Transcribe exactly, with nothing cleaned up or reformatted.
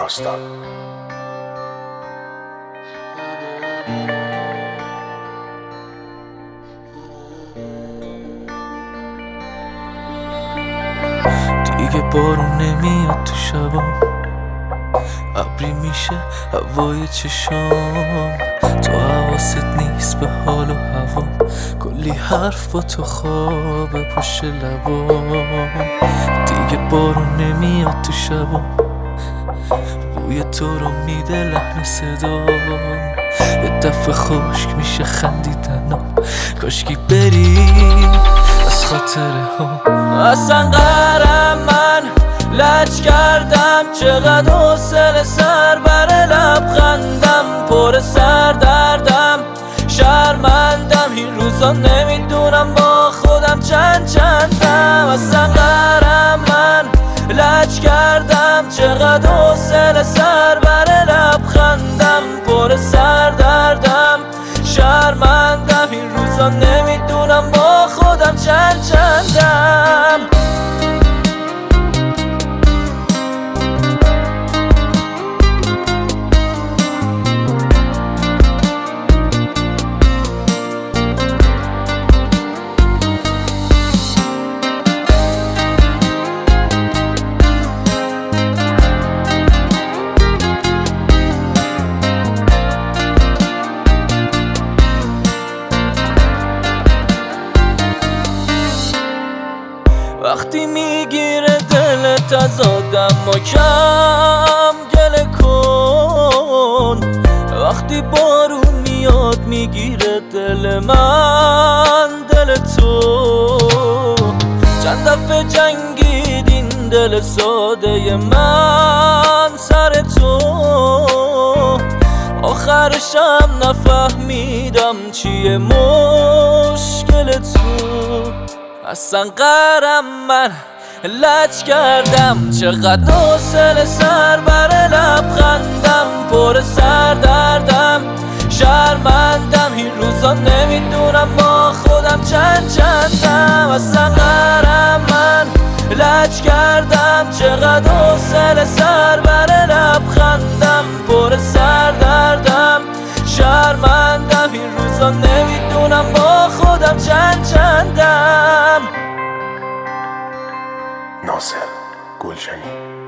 داستان. دیگه بارون نمیاد تو شبا، ابری میشه هوای چشام، تو حواست نیست به حال و هوا، کلی حرف با تو خواب پشت لبام. دیگه بارون نمیاد تو شبا، بوی تو رو میده لحن صدام، یه دفعه خشک میشه خندیدنم، کاشکی بری از خاطره ها. اصلا قهرم من لج کردم، چقدر حوصله سر بر لبخندم، پر سر دردم شرمندم، این روزا نمیدونم با خودم چند چندم. اصلا قهرم من لج کردم، چقدر حوصله سر بر لبخندم، پر سر دردم شرمندم، این روزا نمیدونم با خودم چند چندم. وقتی میگیره دلت از آدم و کم گله کن، وقتی بارون میاد میگیره دل من دل تو، چند دفعه جنگیدین دل ساده من سر تو، آخرشم نفهمیدم چیه مشکل تو. اصلا قهرم من لج کردم، چقدر حوصله سر بر لبخندم، پر سر دردم شرمندم، این روزا نمیدونم با خودم چند چندم. اصلا قهرم من لج کردم، چقدر حوصله سر بر لبخندم، پر سر دردم شرمندم، این روزا نمیدونم با خودم چند چندم. ناصر گلشنی.